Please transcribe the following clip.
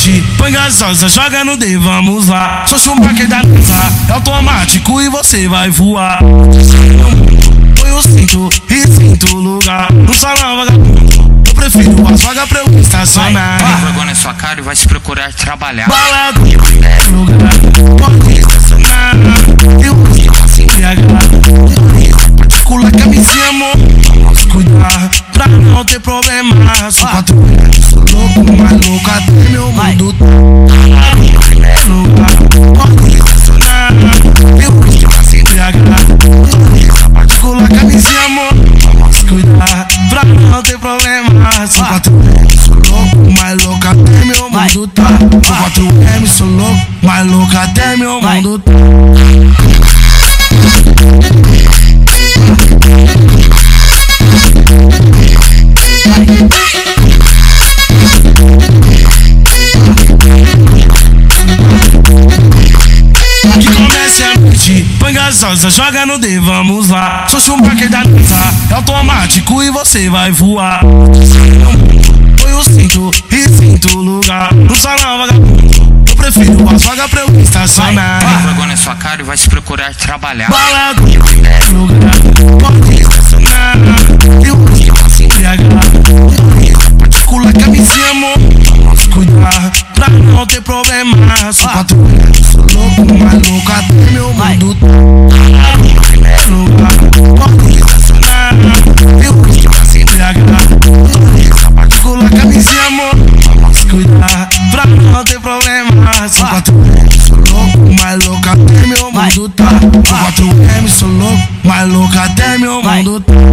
mente, põe gasosa, joga no D, vamos lá. Sou Schumacher da NASA, é automático e você vai voar. Põe o cinto e sinto o lugar. No salão vagabundo, eu prefiro as vagas pra eu estacionar. Vai vergonha na sua cara e vai se procurar trabalhar. Balada, lugar, pode estacionar. Eu gosto de embriagar. Particular, camisinha, amor, vamos cuidar pra não ter problema. Sou 4 anos, sou louco, mais louco até meu mundo. Pode estacionar. Eu gosto de embriagar. Particular, camisinha, amor, vamos cuidar pra não ter problema. Sou 4 anos, sou louco, mais louco até meu mundo tá. Sou 4 anos, sou louco, mais louco até meu mundo tá. Que comece a noite, põe gasosa, joga no D, vamos lá. Sou Schumacher da NASA, é automático e você vai voar. Põe o cinto e sinto o lugar. No salão vagabundo, eu prefiro as vagas pra eu estacionar. Vai vergonha na sua cara e vai se procurar trabalhar. Balada, lugar, pode estacionar. Eu gosto de embriagar. Particular, camisinha, amor, vamos cuidar pra não ter problema. Sou 4 anos, sou louco, mais louco até meu mundo tá. Pode estacionar. Eu gosto de embriagar. Particular, camisinha, amor, vamos cuidar pra não ter problema. Sou 4 anos, sou louco, mais louco até meu mundo tá. Sou 4 anos, sou louco, mais louco até meu mundo tá.